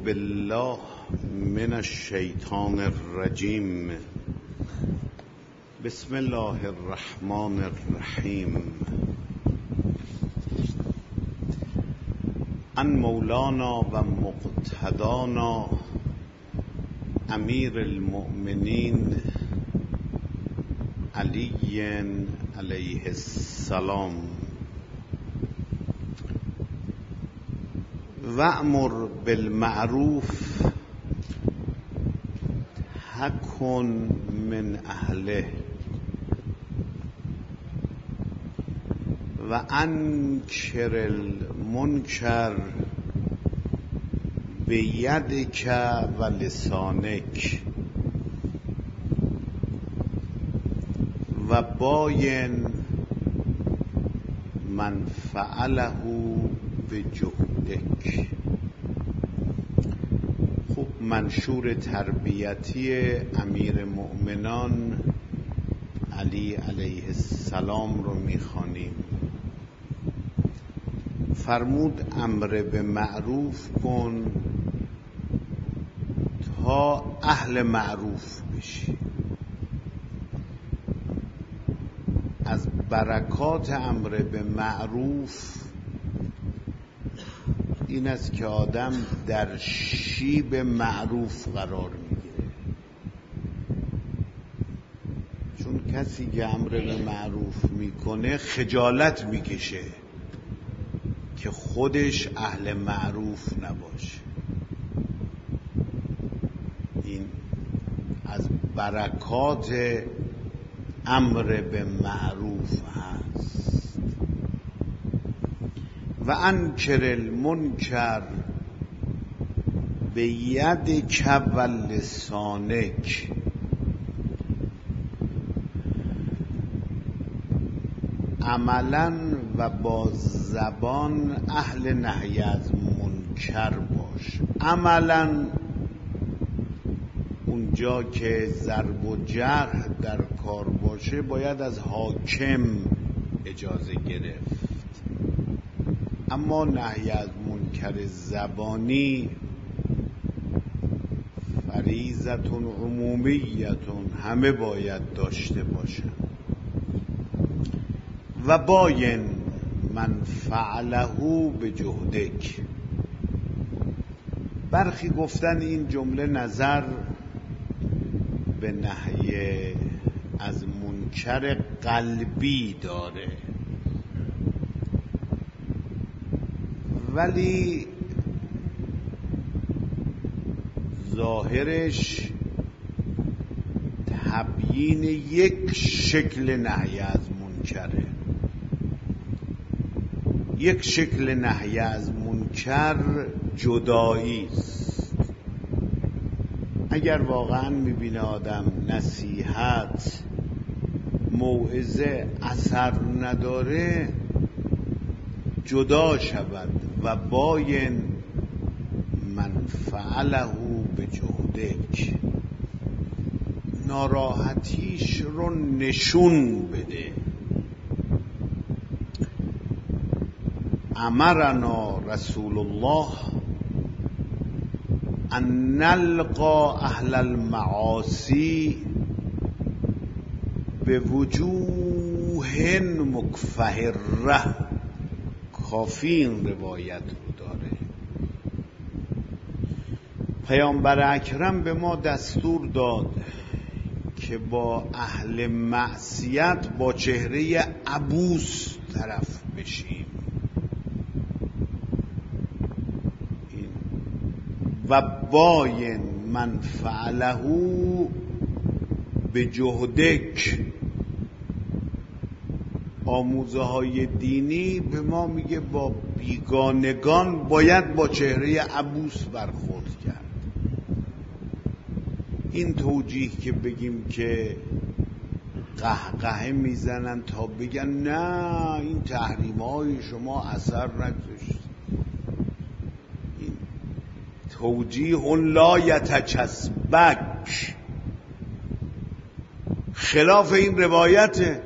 بالله من الشیطان الرجیم. بسم الله الرحمن الرحیم. عن مولانا و مقتدانا امیر المؤمنین علی علیه السلام. وأمر بالمعروف حکن من اهله و انکر المنکر بیدک و لسانک و باین من فعله بجهدک. خوب منشور تربیتی امیر مؤمنان علی علیه السلام رو میخوانیم. فرمود امر به معروف کن تا اهل معروف بشی. از برکات امر به معروف این است که آدم در شیب معروف قرار میگیره، چون کسی که امر به معروف میکنه خجالت میکشه که خودش اهل معروف نباشه. این از برکات امر به معروف هست. و انکر المنکر بیدک و لسانک. عملا و با زبان اهل نهی از منکر باش. عملا اونجا که ضرب و جرح در کار باشه باید از حاکم اجازه گرفت، اما نهی از منکر زبانی فریضتون عمومیتون همه باید داشته باشن. و باین من فعله بجهدک. برخی گفتن این جمله نظر به نهی از منکر قلبی داره، ولی ظاهرش تبیین یک شکل نهی از منکره. یک شکل نهی از منکر جدایی است. اگر واقعا میبینه آدم نصیحت موعظه اثر نداره جدا شود. و باین من فعله بجهدک. ناراحتیش رو نشون بده. امرنا رسول الله ان نلقا اهل المعاصی به وجوه مکفهره. کافی این روایت رو داره. پیامبر اکرم به ما دستور داد که با اهل معصیت با چهره عبوس طرف بشیم. و باین من فعله بجهدک. آموزه های دینی به ما میگه با بیگانگان باید با چهره عبوس برخورد کرد. این توجیه که بگیم که قهقه میزنن تا بگن نه این تحریم های شما اثر نگذاشت، این توجیه لا یتکسبک، خلاف این روایت.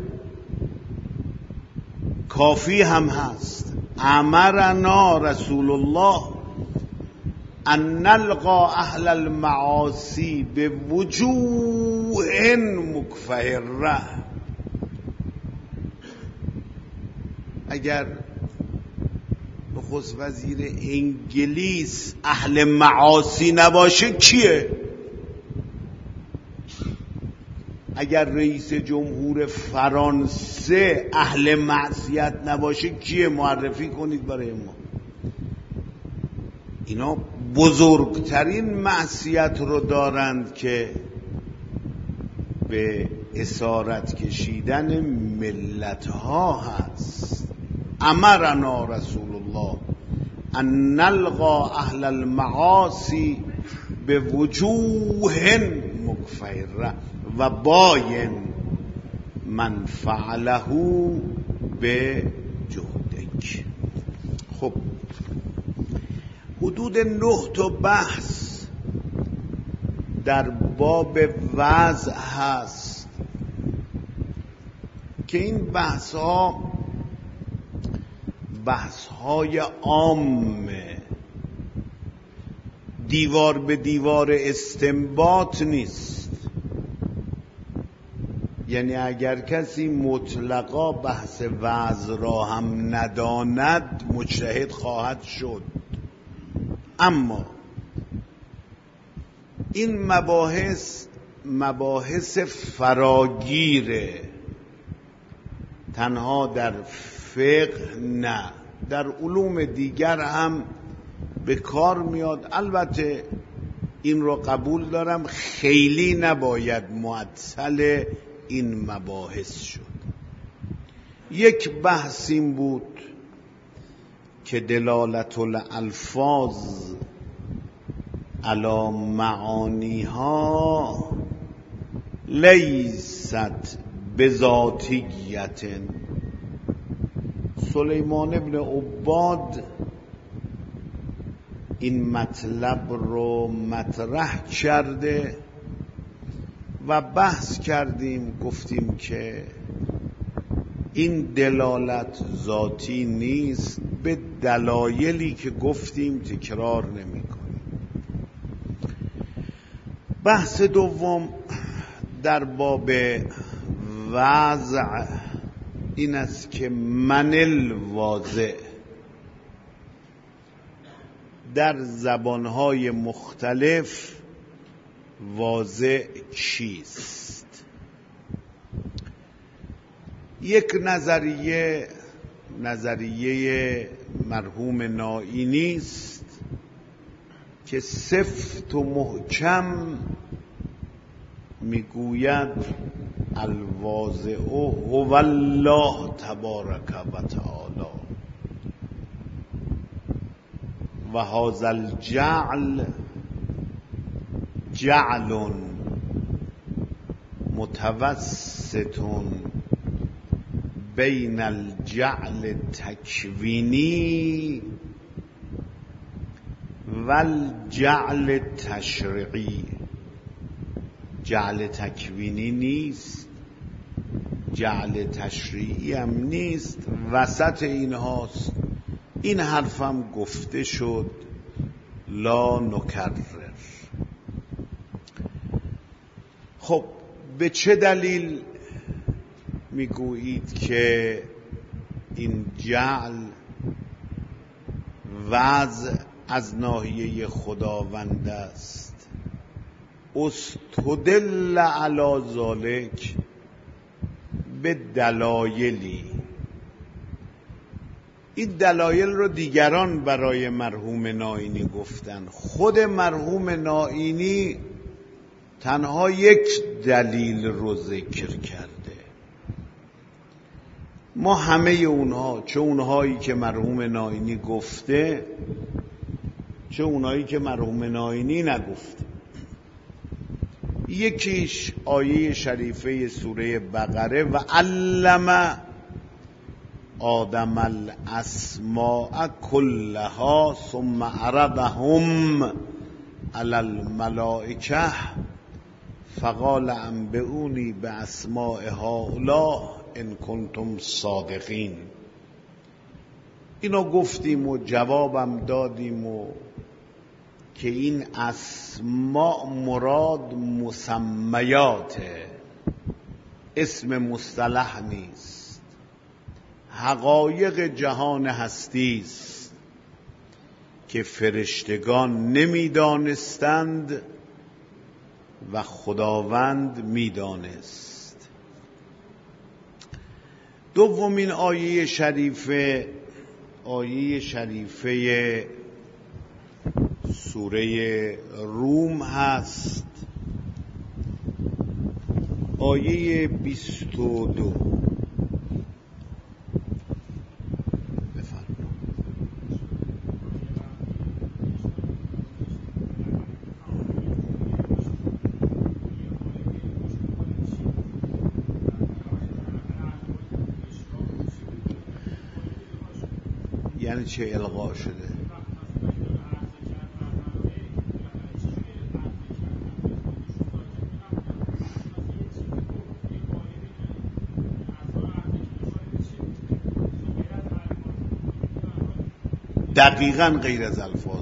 کافی هم هست. امرنا رسول الله ان نلقا اهل المعاصی به وجوه مکفهره. اگر نخست وزیر انگلیس اهل معاصی نباشه کیه؟ اگر رئیس جمهور فرانسه اهل معصیت نباشه کیه؟ معرفی کنید برای ما. اینا بزرگترین معصیت رو دارند که به اسارت کشیدن ملت ها هست. امرنا رسول الله ان نلقا اهل المعاصی به وجوه مکفهره و باین من فعله به جهدک. خب حدود 9 تا بحث در باب وضع هست که این بحث های عامه، دیوار به دیوار استنباط نیست. یعنی اگر کسی مطلقا بحث وضع را هم نداند مجتهد خواهد شد، اما این مباحث فراگیره، تنها در فقه نه، در علوم دیگر هم به کار میاد. البته این رو قبول دارم خیلی نباید معطل این مباحث شد. یک بحث این بود که دلالت الالفاظ علی معانیها لیست بذاتیت. سلیمان ابن عباد این مطلب رو مطرح کرده و بحث کردیم، گفتیم که این دلالت ذاتی نیست، به دلایلی که گفتیم تکرار نمی کنیم. بحث دوم در باب وضع این است که من الواضع در زبانهای مختلف واضع چیست. یک نظریه مرحوم نائینی است که سفت و محکم میگوید الواضع هو الله تبارک و تعالی و هذا الجعل جعل متوسط بین الجعل تکوینی و الجعل تشریعی. جعل تکوینی نیست، جعل تشریعی هم نیست، وسط این هاست. این حرفم گفته شد، لا نکرر. خب به چه دلیل میگویید که این جعل وضع از ناحیه خداوند است؟ استدل علی ذلک به دلایلی. این دلایل رو دیگران برای مرحوم نائینی گفتن، خود مرحوم نائینی تنها یک دلیل رو ذکر کرده. ما همه اونها، چه اونهایی که مرحوم نائینی گفته چه اونهایی که مرحوم نائینی نگفته، یکیش آیه شریفه سوره بقره و علم آدم الاسماء کلها ثم عرضهم علی الملائکه فقال انبئونی باسماء هؤلاء ان کنتم صادقین. اینو گفتیم و جوابم دادیم و که این اسماء مراد مسمیاته، اسم مصطلح نیست، حقایق جهان هستی است که فرشتگان نمیدانستند و خداوند میدانست. دومین آیه شریفه سوره روم هست، آیه 22. یعنی چه الغا شده؟ دقیقاً غیر از الفاظ.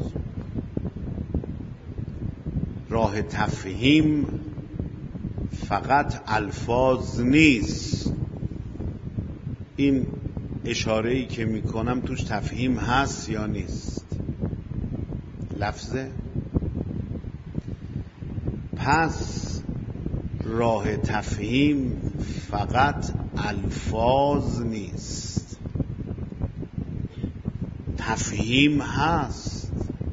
راه تفهیم فقط الفاظ نیست. این اشاره‌ای که میکنم توش تفهیم هست یا نیست؟ لفظه. پس راه تفهیم فقط الفاظ نیست، تفهیم هست.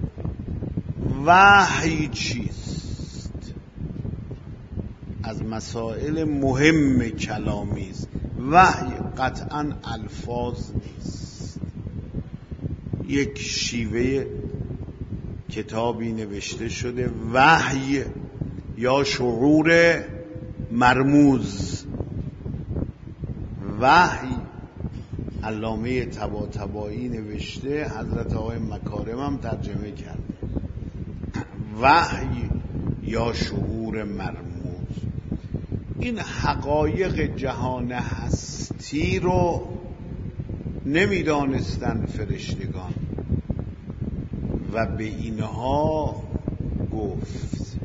وحی چیست؟ از مسائل مهم کلامی است. وحی قطعاً الفاظ نیست. یک شیوه کتابی نوشته شده وحی یا شعور مرموز. وحی علامه طباطبایی نوشته، حضرت آقای مکارم هم ترجمه کرده. وحی یا شعور مرموز، این حقایق جهان هستی رو نمیدانستند فرشتگان و به اینها گفت،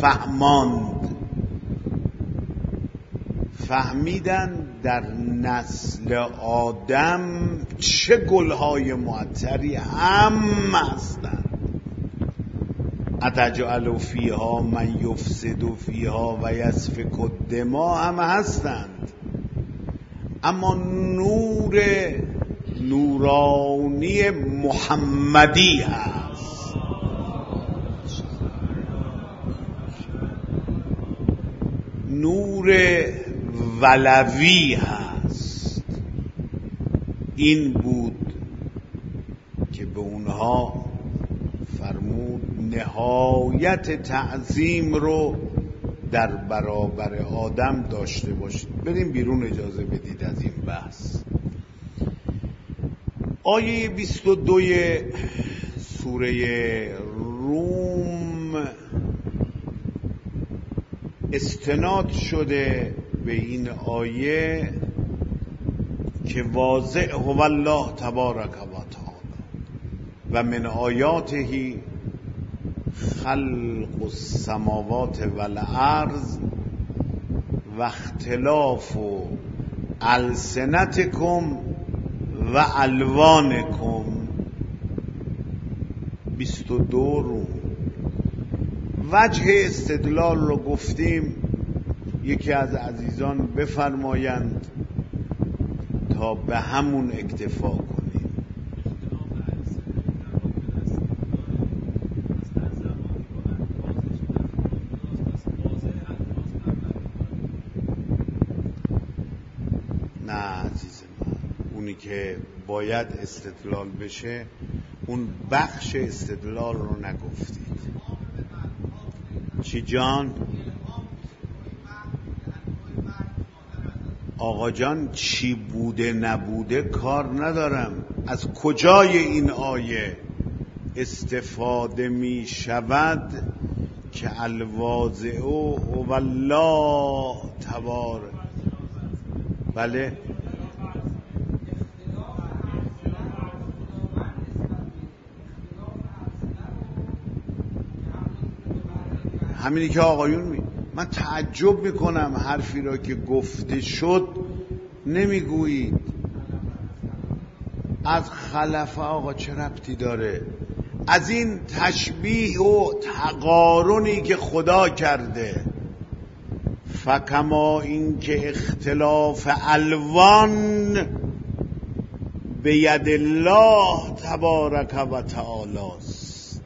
فهمیدن در نسل آدم چه گلهای معطری هم هستند. اتجعل فیها من یفسد فیها و یسفک الدماء هم هستند، اما نورانی محمدی هست. نور ولوی هست. این بود که به اونها فرمود نهایت تعظیم رو در برابر آدم داشته باشید. بریم بیرون، اجازه بدید از این بحث. آیه 22 سوره روم استناد شده به این آیه که واضح هو الله تبارک و تعالی و من آیاته خلق السماوات والارض و اختلاف السنتکم و الوانکم. 22 رو وجه استدلال رو گفتیم، یکی از عزیزان بفرمایند تا به همون اکتفا کنیم. نه عزیز من، اونی که باید استدلال بشه اون بخش استدلال رو نگفتید. چی جان؟ آقا جان چی بوده نبوده کار ندارم. از کجای این آیه استفاده می شود که الواضع هو الله تبارک. بله همینی که آقایون من تعجب میکنم حرفی را که گفته شد نمیگویید. از خلفه آقا چه ربطی داره؟ از این تشبیه و تقارنی که خدا کرده، فکما این که اختلاف الوان به ید الله تبارک و تعالی است،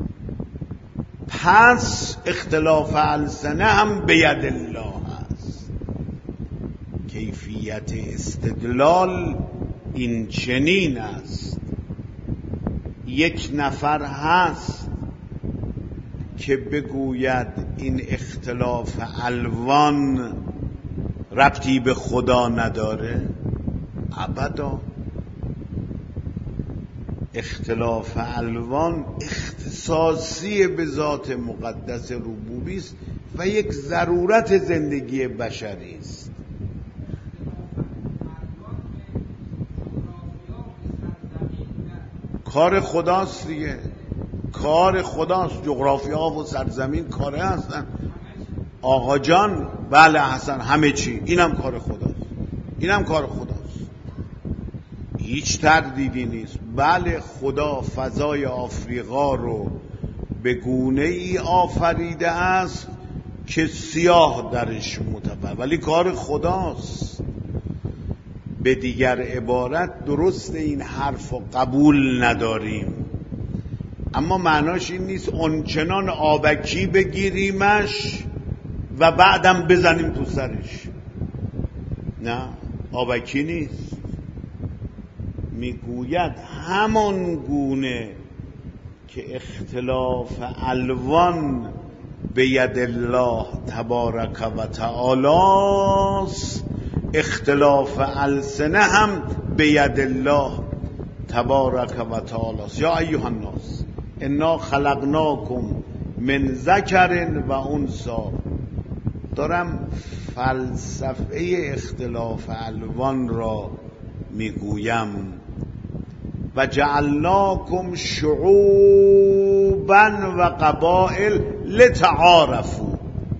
پس اختلاف السنه هم به ید الله است. کیفیت استدلال این چنین است: یک نفر هست که بگوید این اختلاف الوان ربطی به خدا نداره؟ ابدا. اختلاف الوان اختصاصی به ذات مقدس ربوبی است و یک ضرورت زندگی بشری است. کار خداست دیگه، کار خداست. جغرافیا و سرزمین کاره هستن آقا جان. بله حسن، همه چی اینم کار خداست، اینم کار خداست، هیچ تردیدی نیست. بله خدا فضای آفریقا رو به گونه ای آفریده است که سیاه درش متفاوت، ولی کار خداست. به دیگر عبارت درست این حرف رو قبول نداریم، اما معناش این نیست اونچنان آبکی بگیریمش و بعدم بزنیم تو سرش. نه، آبکی نیست. میگوید همان گونه که اختلاف الوان به ید الله تبارک و تعالی است، اختلاف السنه هم به ید الله تبارک و تعالی است. یا ایها الناس انا خلقناکم من ذکر و انثی. دارم فلسفه اختلاف الوان را میگویم. و جعلناکم شعوبا و قبائل لتعارفوا.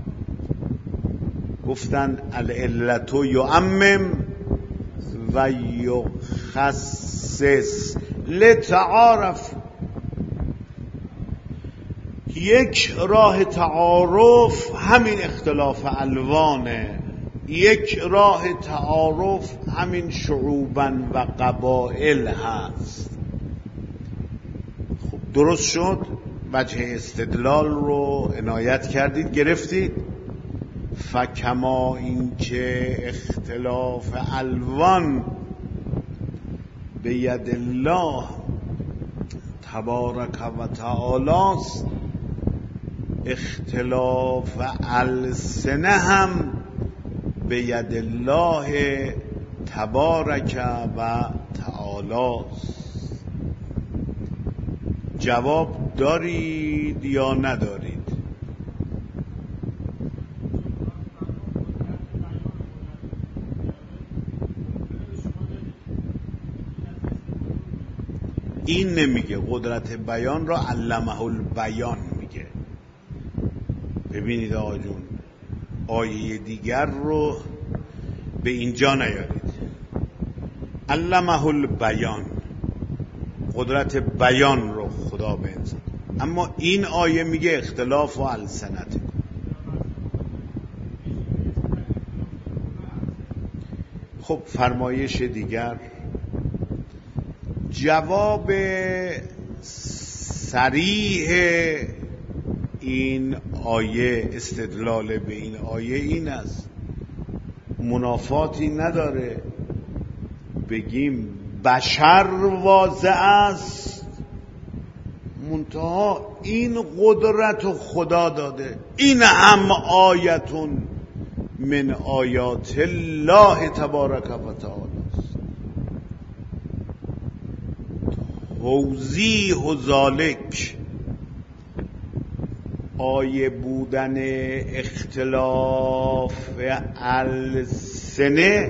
گفتن العلت یعمم و یخصص لتعارفوا. یک راه تعارف همین اختلاف الوانه، یک راه تعارف همین شعوبا و قبائل هست. خب درست شد، وجه استدلال رو عنایت کردید، گرفتید. فکما این که اختلاف الوان به ید الله تبارک و تعالی است، اختلاف السنه هم به ید الله تبارک و تعالی است. جواب دارید یا ندارید؟ این نمیگه، قدرت بیان را علمه البیان میگه. ببینید آقا جون، آیه دیگر رو به اینجا نیارید. علمه البیان، قدرت بیان رو خدا به انسان. اما این آیه میگه اختلاف و السنت. خب فرمایش دیگر، جواب صریح این آیه، استدلال به این آیه این است، منافاتی نداره بگیم بشر واضح است، منتها این قدرت خدا داده. این هم آیتون من آیات الله تبارک و تعالی است. توضیح ذالک، آیه بودن اختلاف السنه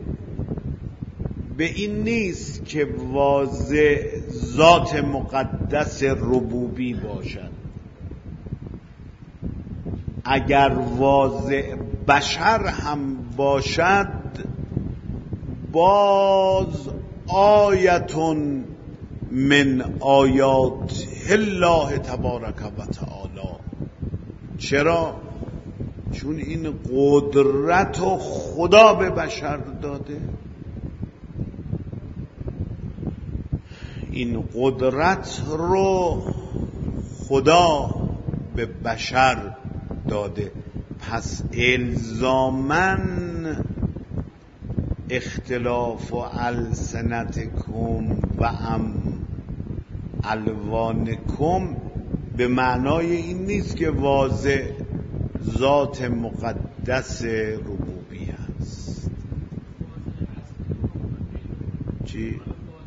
به این نیست که واضح ذات مقدس ربوبی باشد. اگر واضع بشر هم باشد باز آیتون من آیات الله تبارک و تعالی. چرا؟ چون این قدرت و خدا به بشر داده، این قدرت رو خدا به بشر داده. پس الزاماً اختلاف و السنتکم و الوانکم به معنای این نیست که واضع ذات مقدس ربوبی است. چی؟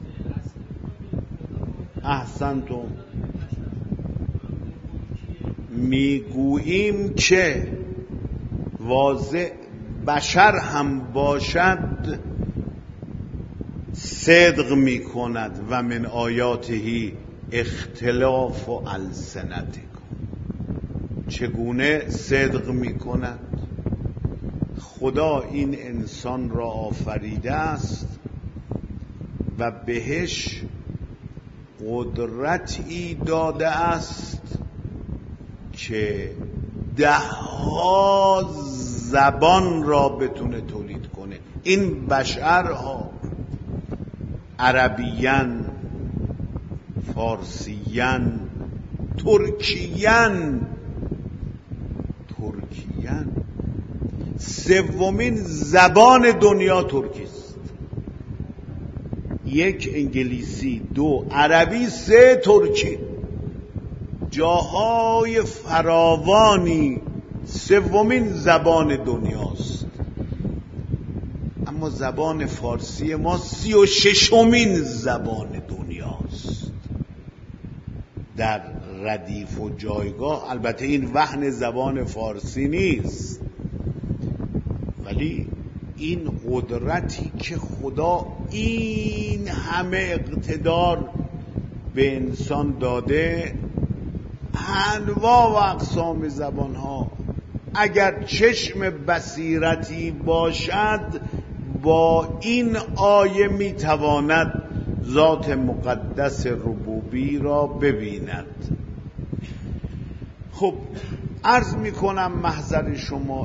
احسنتم. میگوییم که واضع بشر هم باشد صدق می کند و من آیاته اختلاف و السنتکم. چگونه صدق می کند؟ خدا این انسان را آفریده است و بهش قدرتی داده است که 10 زبان را بتونه تولید کنه. این بشرها عربیان، فارسیان، ترکیان. سومین زبان دنیا ترکی است. 1 انگلیسی، 2 عربی، 3 ترکی. جاهای فراوانی سومین زبان دنیاست. اما زبان فارسی ما 36مین زبان دنیاست در ردیف و جایگاه. البته این وهن زبان فارسی نیست، ولی این قدرتی که خدا این همه اقتدار به انسان داده، انواع و اقسام زبانها، اگر چشم بصیرتی باشد با این آیه میتواند ذات مقدس ربوبی را ببیند. خب عرض میکنم محضر شما،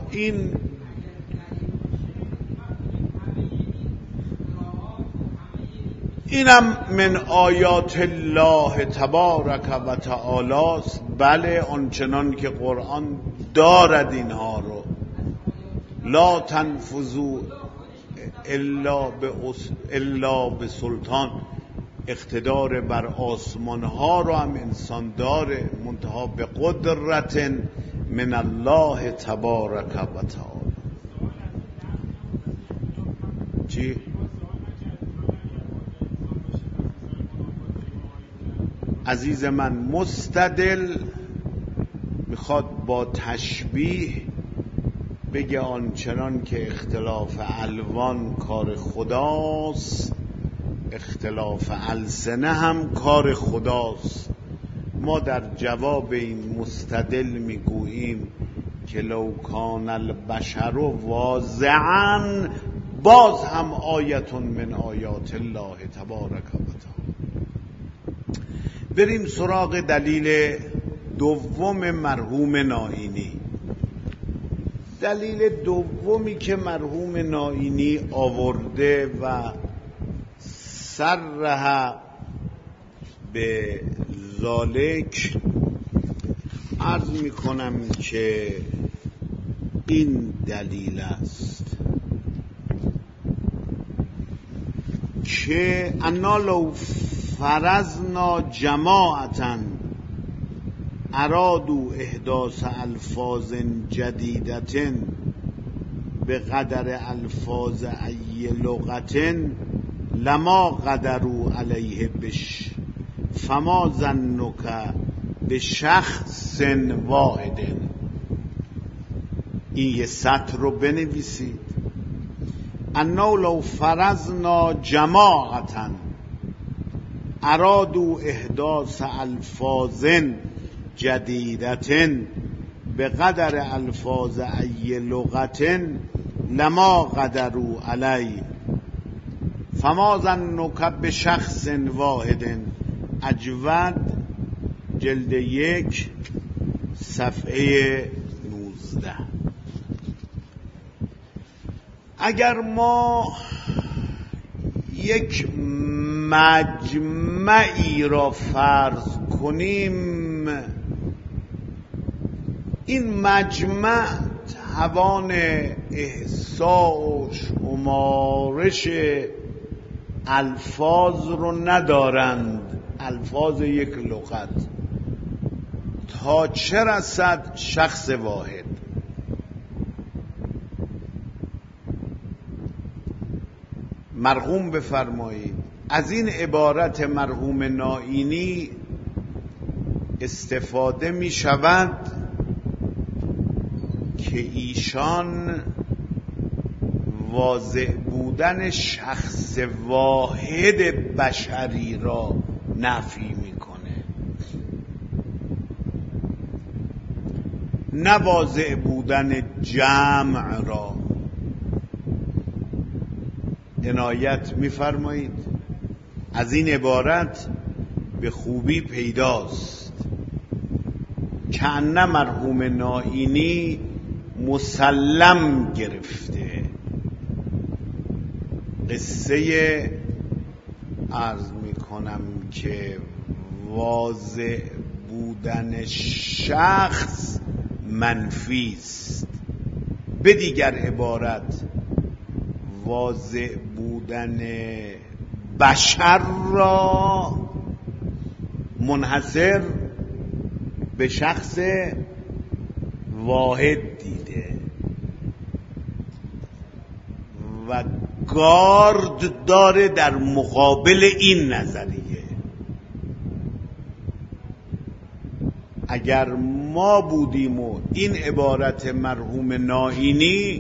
اینم من آیات الله تبارک و تعالی است. بله، آنچنان که قرآن دارد اینها رو. لا تنفذوا الا به سلطان. اقتدار بر آسمان ها رو هم انسان داره، منتها به قدرت من الله تبارک و تعالی. چی؟ عزیز من، مستدل میخواد با تشبیه بگه آنچنان که اختلاف الوان کار خداست، اختلاف السنه هم کار خداست. ما در جواب این مستدل میگوییم که لو کان البشر واضعا، باز هم آیتون من آیات الله تبارک و تعالی. بریم سراغ دلیل دوم مرحوم نائینی. دلیل دومی که مرحوم نائینی آورده و صرح به ذالک، عرض میکنم که این دلیل است که انا لو فرضنا جماعتا ارادوا احداث الفاظ جدیدة به قدر الفاظ ای لغة لما قدروا علیه بش فما ظنک به شخص واحد. این یه سطر رو بنویسید. انه لو فرضنا جماعتا ارادوا احداث الفاظ جدیدة به قدر الفاظ ای لغت لما قدروا علی فما ظنک بشخص واحد. اجود جلد 1 صفحه 19. اگر ما یک مجمعی را فرض کنیم، این مجمع توان احصاء و شمارش الفاظ رو ندارند، الفاظ یک لغت، تا چه رسد شخص واحد. مرحوم بفرمایید از این عبارت مرحوم نائینی استفاده می شود که ایشان واضح بودن شخص واحد بشری را نفی میکنه، نه واضح بودن جمع را. عنایت میفرمایید از این عبارت به خوبی پیداست که ان مرحوم نائینی مسلم گرفته قصه عرض میکنم که واضح بودن شخص منفی است. به دیگر عبارت واضح بودن بشر را منحصر به شخص واحد دیده و گارد داره در مقابل این نظریه. اگر ما بودیم و این عبارت مرحوم نائینی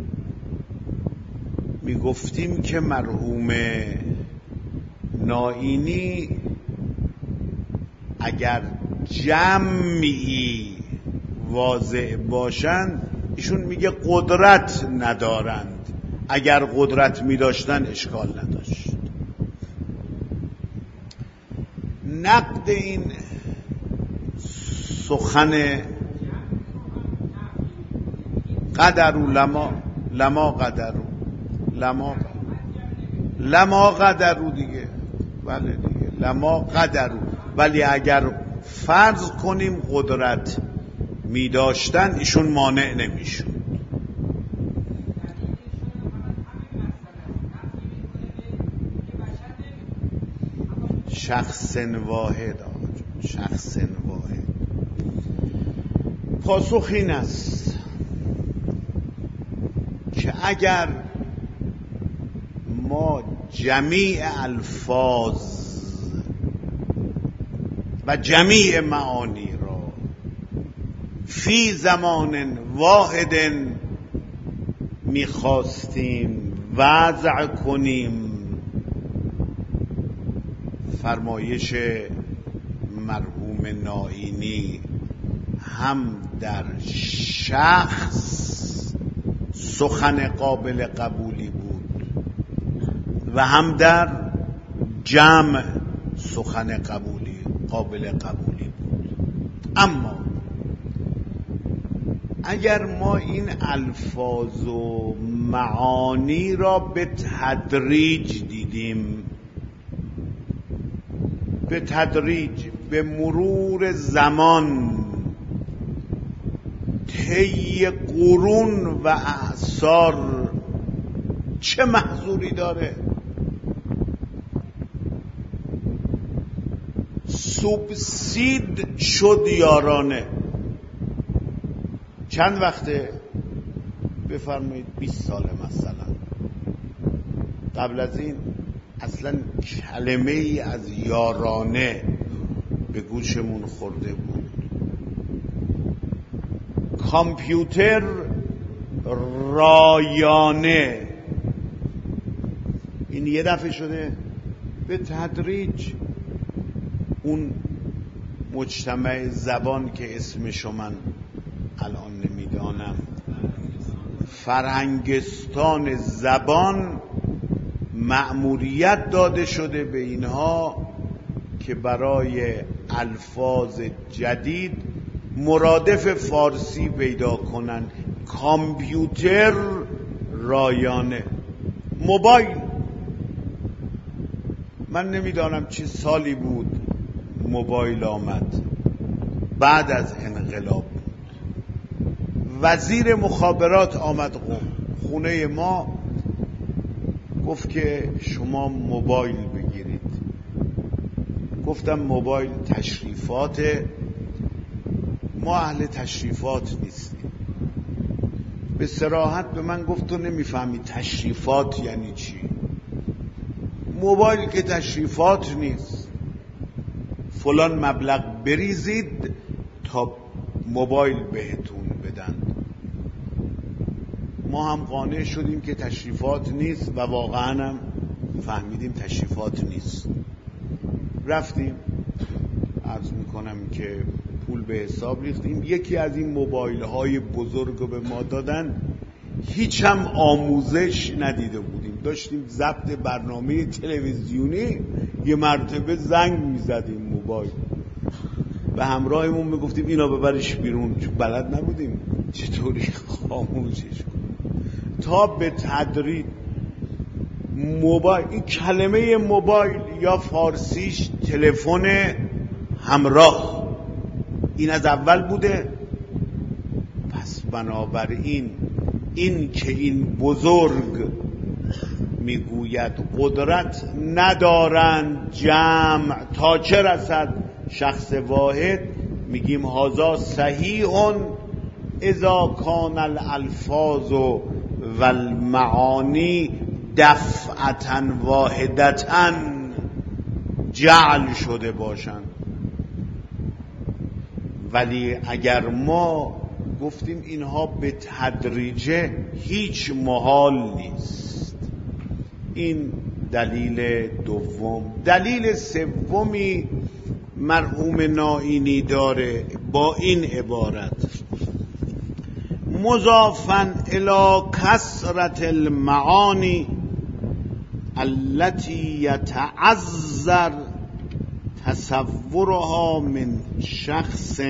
میگفتیم که مرحوم نائینی اگر جمعی واضح باشند، ایشون میگه قدرت ندارند، اگر قدرت میداشتن اشکال نداشت. نقد این سخن قدروا لما قدروا لما قدروا دیگه، بله دیگه لما قدروا، ولی اگر فرض کنیم قدرت می داشتن ایشون مانع نمیشون. شخص واحد، شخص واحد. پاسخ این است که اگر ما جمیع الفاظ و جمیع معانی را فی زمان واحد میخواستیم وضع کنیم، فرمایش مرحوم نائینی هم در شخص سخن قابل قبولی بود و هم در جمع سخن قابل قبولی بود. اما اگر ما این الفاظ و معانی را به تدریج دیدیم، به تدریج به مرور زمان طی قرون و اعصار، چه محظوری داره؟ سوبسید شد یارانه. چند وقته؟ بفرمایید 20 ساله مثلا. قبل از این اصلا کلمه ای از یارانه به گوشمون خورده بود. کامپیوتر رایانه، این یه دفعه شده. به تدریج اون مجتمع زبان که اسمشو من الان نمیدانم، فرهنگستان زبان مأموریت داده شده به اینها که برای الفاظ جدید مرادف فارسی پیدا کنن. کامپیوتر رایانه، موبایل، من نمیدانم چه سالی بود موبایل آمد، بعد از انقلاب بود. وزیر مخابرات آمد خونه ما، گفت که شما موبایل بگیرید. گفتم موبایل تشریفاته، ما اهل تشریفات نیستیم. به صراحت به من گفت تو نمیفهمی تشریفات یعنی چی. موبایل که تشریفات نیست، فلان مبلغ بریزید تا موبایل بهتون بدن. ما هم قانع شدیم که تشریفات نیست و واقعا هم فهمیدیم تشریفات نیست. رفتیم، عرض میکنم که پول به حساب ریختیم. یکی از این موبایل های بزرگ رو به ما دادن، هیچ هم آموزش ندیده بودیم. داشتیم ضبط برنامه تلویزیونی، یه مرتبه زنگ میزدیم موبایل، به همراهمون میگفتیم اینا ببرش بیرون، چون بلد نبودیم چطوری خاموشش کنیم. تا به تدریج موبایل، این کلمه موبایل یا فارسیش تلفن همراه، این از اول بوده. پس بنابراین این که این بزرگ میگوید قدرت ندارند جمع تا چه رسد شخص واحد، میگیم هذا صحیح اذا کان الالفاظ و المعانی دفعتا واحدتا جعل شده باشند. ولی اگر ما گفتیم اینها به تدریجه، هیچ محال نیست. این دلیل دوم. دلیل سومی مرحوم نائینی داره با این عبارت: مضافاً الی کثرة المعانی التي یتعذر تصورها من شخص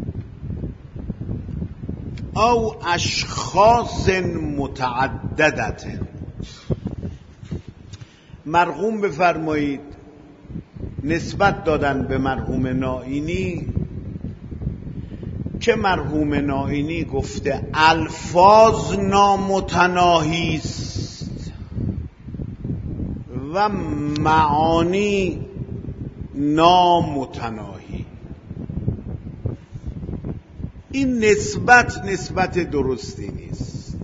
او اشخاص متعددت. مرحوم بفرمایید نسبت دادن به مرحوم نائینی که مرحوم نائینی گفته الفاظ نامتناهی است و معانی نامتناهی. این نسبت درستی نیست.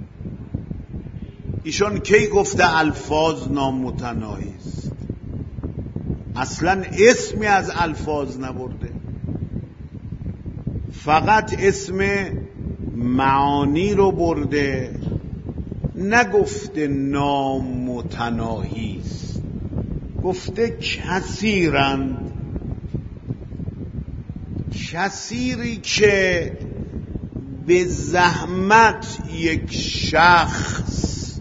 ایشان کی گفته الفاظ نامتناهی است؟ اصلا اسمی از الفاظ نبرده، فقط اسم معانی رو برده، نگفته نامتناهی است، گفته کثیرند. کثیری که به زحمت یک شخص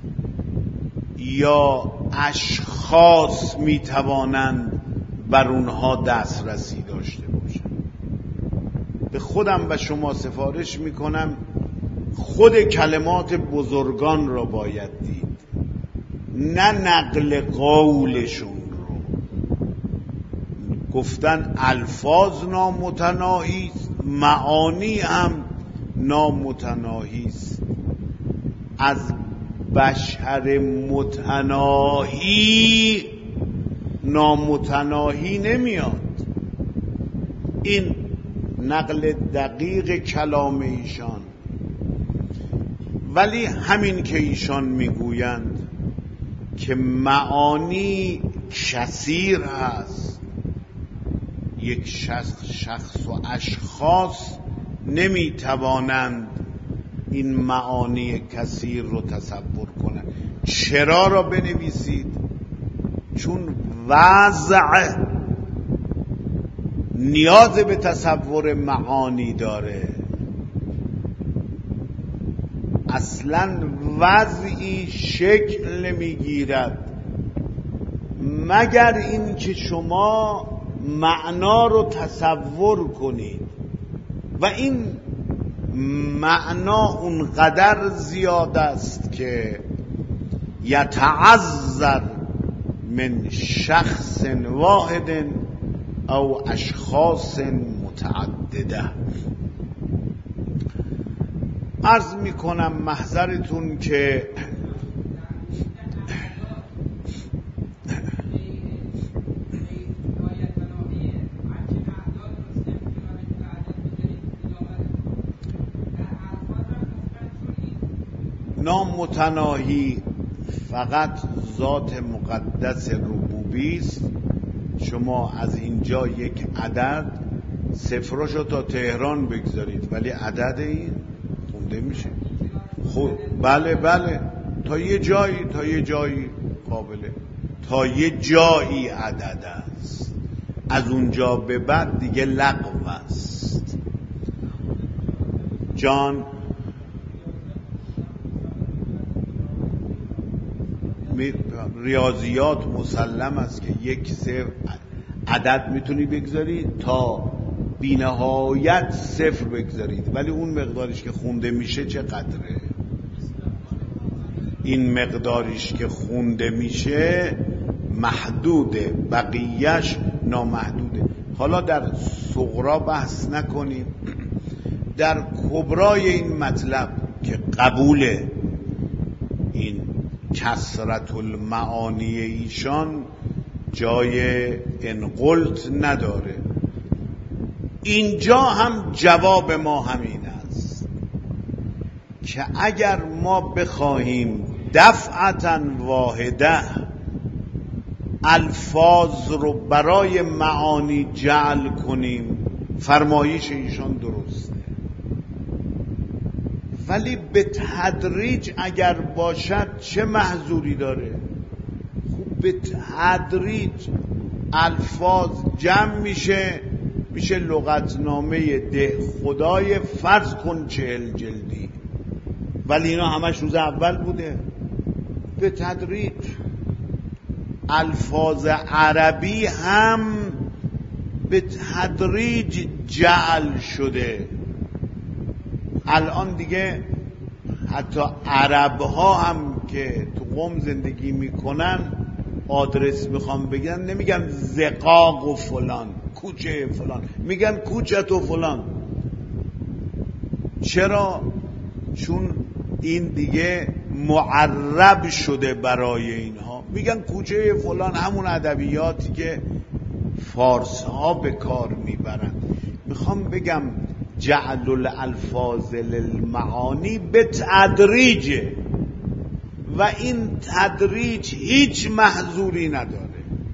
یا اشخاص میتوانند بر اونها دسترسی داشته باشند. به خودم و شما سفارش میکنم خود کلمات بزرگان را باید دید، نه نقل قولشون رو. گفتن الفاظ نامتناهی است، معانی هم نامتناهی است. از بشر متناهی نامتناهی نمیاد. این نقل دقیق کلام ایشان. ولی همین که ایشان میگویند که معانی کثیر هست، یک شخص و اشخاص نمیتوانند این معانی کثیر رو تصور کنند. چرا را بنویسید؟ چون وضع نیاز به تصور معانی داره. اصلا وضعی شکل میگیرد مگر این که شما معنا رو تصور کنید و این معنا اونقدر زیاد است که یتعذر من شخص واحد او اشخاص متعدده. عرض میکنم محضرتون که نامتناهی فقط ذات مقدس ربوبی است. شما از اینجا یک عدد صفرشو تا تهران بگذارید ولی عدد این خونده میشه. خب بله تا یه جایی قابله، تا یه جایی عدد است، از اونجا به بعد دیگه لغو است. جان ریاضیات مسلم است که یک عدد میتونی بگذارید تا بی‌نهایت صفر بگذارید ولی اون مقدارش که خونده میشه چقدره؟ این مقدارش که خونده میشه محدوده، بقیهش نامحدوده. حالا در صغرا بحث نکنیم، در کبرای این مطلب که قبول این کثرت المعانی ایشان جای انقلت نداره. اینجا هم جواب ما همین است که اگر ما بخواهیم دفعتاً واحده الفاظ رو برای معانی جعل کنیم فرمایش ایشان درسته، ولی به تدریج اگر باشد چه محذوری داره؟ خوب به تدریج الفاظ جمع میشه لغتنامه ده خدای فرض کن 40 جلدی، ولی اینا همش روز اول بوده. به تدریج الفاظ عربی هم به تدریج جعل شده. الان دیگه حتی عربها هم که تو قم زندگی میکنن آدرس میخوام بگن نمیگن زقاق و فلان کوچه فلان، میگن کوچه و فلان. چرا؟ چون این دیگه معرب شده برای اینها. میگن کوچه فلان، همون ادبیاتی که فارس ها به کار میبرن. میخوام بگم جعل الالفاظ للمعانی به تدریجه و این تدریج هیچ محظوری نداره،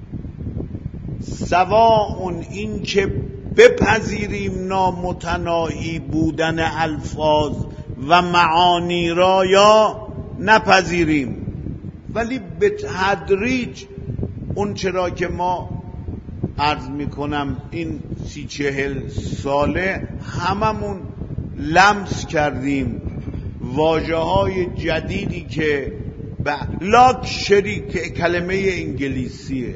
سواء این که بپذیریم نامتناهی بودن الفاظ و معانی را یا نپذیریم، ولی به تدریج اون چرا که ما عرض میکنم این 30-40 ساله هممون لمس کردیم واژه های جدیدی که لاکشری که کلمه انگلیسیه،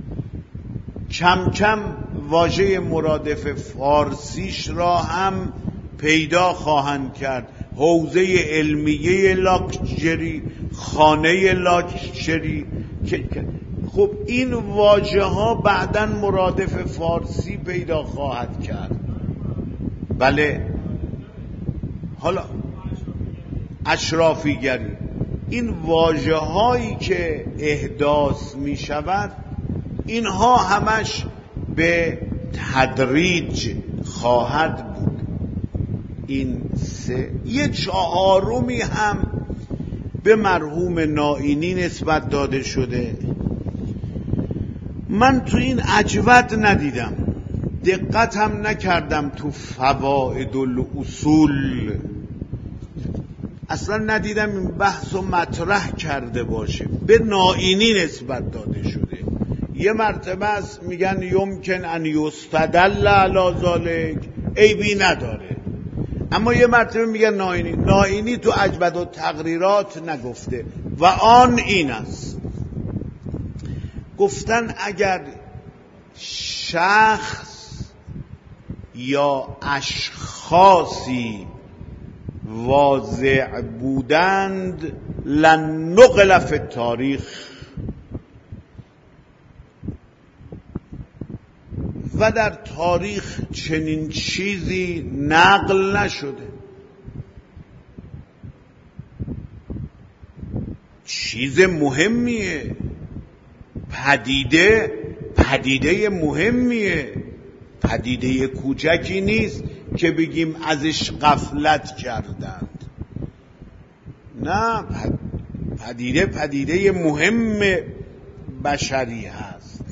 کم کم واژه مرادف فارسیش را هم پیدا خواهند کرد. حوزه علمیه لاکچری، خانه لاکچری. خب این واژه ها بعداً مرادف فارسی پیدا خواهد کرد. بله، حالا اشرافیگری، این واژه هایی که احداث می شود اینها همش به تدریج خواهد بود. این یه چهارمی هم به مرحوم نائینی نسبت داده شده. من تو این عجوت ندیدم، دقت هم نکردم تو فوائد الاصول، اصلا ندیدم این بحث رو مطرح کرده باشه. به نائینی نسبت داده شده. یه مرتبه است میگن یمکن ان یستدل علی ذلک، عیبی نداره، اما یه مرتبه میگن نائینی تو اجبد و تقریرات نگفته و آن این است. گفتن اگر شخص یا اشخاصی واضع بودند لنقل فی التاریخ، و در تاریخ چنین چیزی نقل نشده. چیز مهمیه، پدیده مهمیه، پدیده کوچکی نیست که بگیم ازش غفلت کردند. نه، پدیده مهم بشری هست.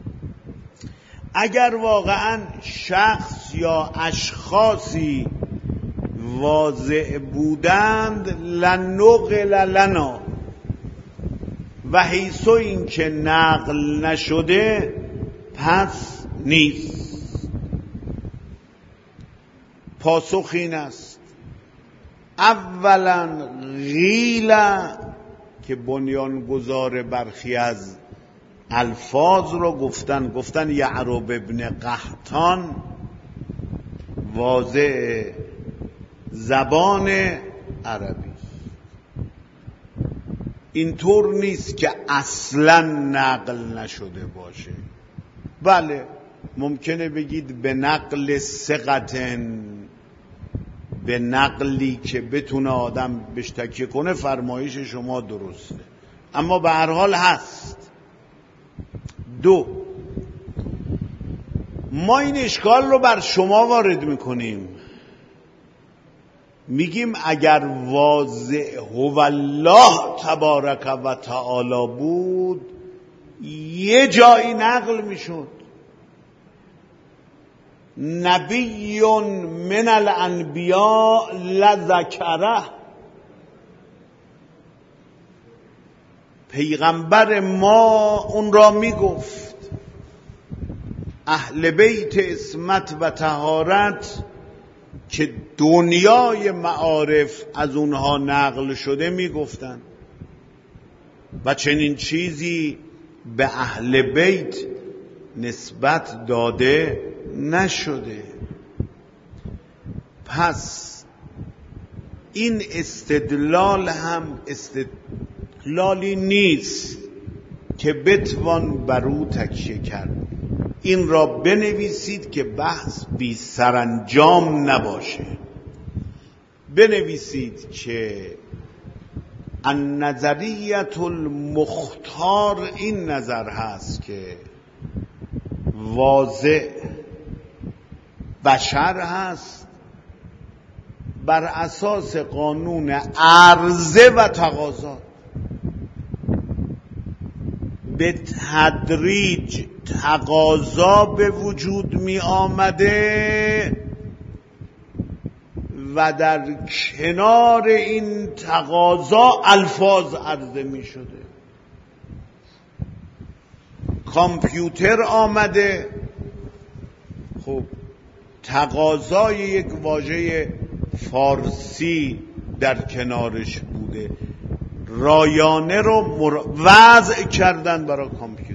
اگر واقعا شخص یا اشخاصی واضع بودند لنقل لنا، و حیثو این که نقل نشده پس نیست. پاسخ این است اولا قیل، که بنیانگذار برخی از الفاظ رو گفتن یعرب ابن قحطان واضع زبان عربی. اینطور نیست که اصلا نقل نشده باشه. بله ممکنه بگید به نقل ثقتن، به نقلی که بتونه آدم بهش تکیه کنه، فرمایش شما درسته، اما به هر حال هست. دو، ما این اشکال رو بر شما وارد میکنیم، میگیم اگر واضع هو الله تبارک و تعالی بود یه جایی نقل میشد. نبی من الانبیاء لذکره، پیغمبر ما اون را میگفت. اهل بیت عصمت و طهارت که دنیای معارف از اونها نقل شده میگفتن و چنین چیزی به اهل بیت نسبت داده نشده. پس این استدلال هم استدلالی نیست که بتوان بر او تکیه کرد. این را بنویسید که بحث بی سرانجام نباشه. بنویسید که النظریة المختار این نظر هست که واضع بشر هست بر اساس قانون عرضه و تقاضا، به تدریج تقاضا به وجود می آمده و در کنار این تقاضا الفاظ عرضه می شده. کامپیوتر آمده، خب تقاضای یک واژه فارسی در کنارش بوده، رایانه رو وضع کردن برای کامپیوتر.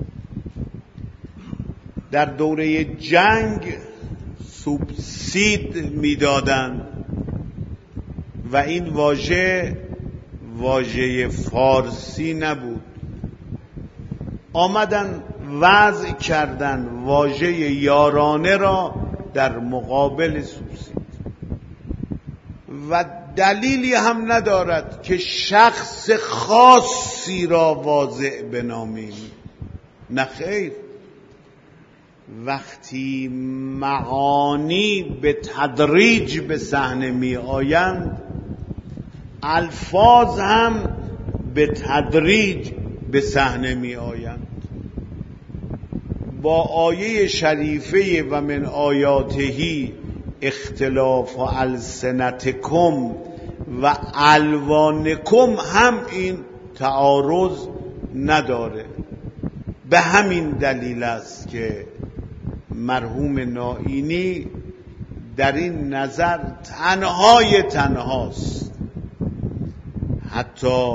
در دوره جنگ سوبسید میدادن و این واژه فارسی نبود، آمدن وضع کردن واژه یارانه را در مقابل سوبسید و دلیلی هم ندارد که شخص خاصی را واضع بنامیم. نه خیر، وقتی معانی به تدریج به صحنه می آیند الفاظ هم به تدریج به صحنه می آیند. با آیه شریفه و من آیاتهی اختلاف السنتکم و الوانکم هم این تعارض نداره. به همین دلیل است که مرحوم نائینی در این نظر تنهای تنهاست. حتی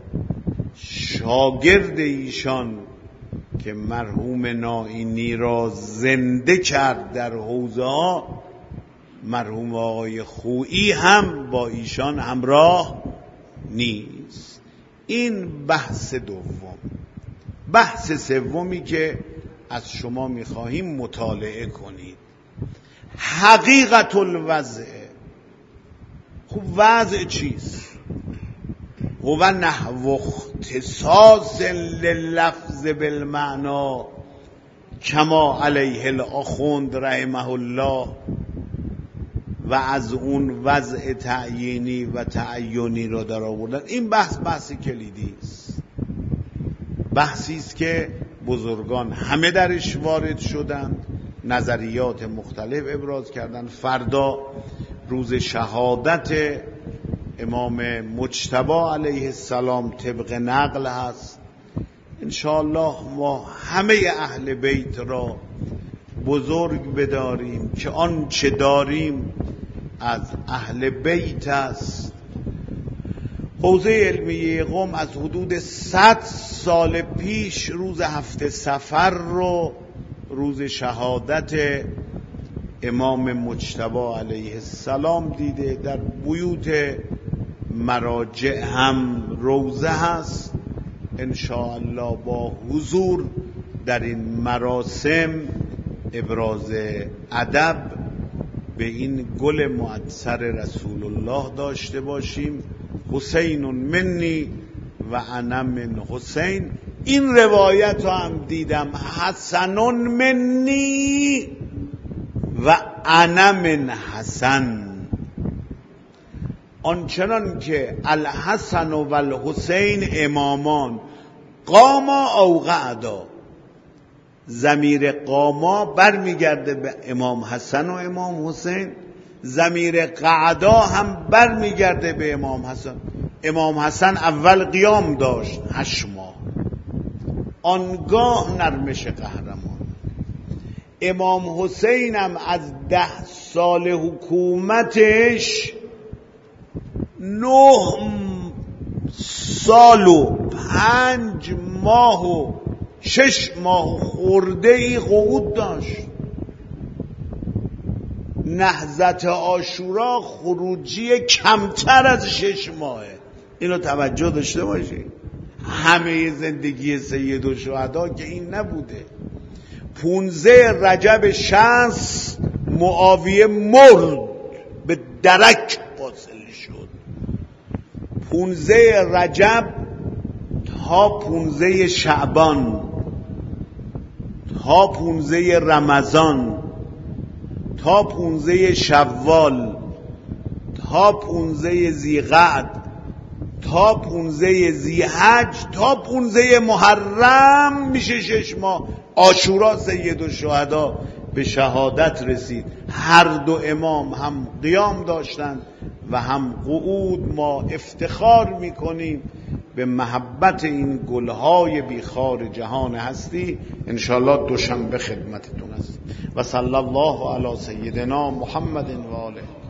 شاگرد ایشان که مرحوم نائینی را زنده کرد در حوزه ها، مرحوم آقای خویی هم با ایشان همراه نیست. این بحث دوم. بحث سومی که از شما میخواهیم مطالعه کنید، حقیقت الوضع. خب وضع چیست؟ هو نحو اختصاص لللفظ بالمعنا کما علیه الاخوند رحمه الله، و از اون وضع تعیینی و تعینی را در آوردن. این بحث کلیدی است، بحثی است که بزرگان همه درش وارد شدند، نظریات مختلف ابراز کردند. فردا روز شهادت امام مجتبی علیه السلام طبق نقل هست. انشاءالله ما همه اهل بیت را بزرگ بداریم که آنچه داریم از اهل بیت است. حوزه علمیه قم از حدود 100 سال پیش روز 7 صفر رو روز شهادت امام مجتبی علیه السلام دیده. در بیوت مراجع هم روزه هست. انشاءالله با حضور در این مراسم ابراز ادب به این گل معطر رسول الله داشته باشیم. حسین منی و انا من حسین. این روایت رو هم دیدم، حسن منی و انا من حسن. آنچنان که الحسن و الحسین امامان قاما او قعدا، ضمیر قاما برمیگرده به امام حسن و امام حسین، ضمیر قعدا هم برمیگرده به امام حسن. امام حسن اول قیام داشت 8 ماه، آنگاه نرمش قهرمان. امام حسین هم از 10 سال حکومتش 9 سال و 5 ماه و 6 ماه خورده ای قعود داشت. نهضت عاشورا خروجی کمتر از 6 ماهه. اینو توجه داشته باشید. همه زندگی سیدالشهدا که این نبوده. 15 رجب 60 معاویه مرد، به درک واصل شد. 15 رجب تا 15 شعبان تا 15 رمضان تا 15 شوال تا 15 ذیقعد تا 15 ذیحج تا 15 محرم میشه 6 ماه. عاشورا سیدالشهدا به شهادت رسید. هر دو امام هم قیام داشتند و هم قعود. ما افتخار میکنیم به محبت این گلهای بیخار جهان هستی. انشاءالله دوشنبه خدمتتون است. و صلی الله علی سیدنا محمد و آله.